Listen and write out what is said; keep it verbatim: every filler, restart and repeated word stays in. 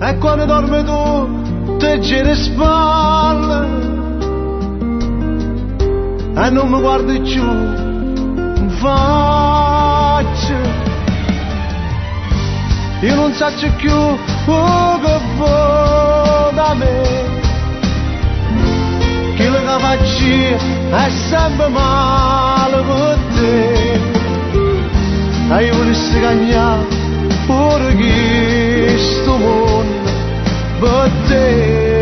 E quando dormi tu ti giri le spalle e non mi guardi più in faccia. Io non so più oh, che vuoi da me, quello che faccio è sempre male per te. E io volessi cagnare pure questo mondo per te.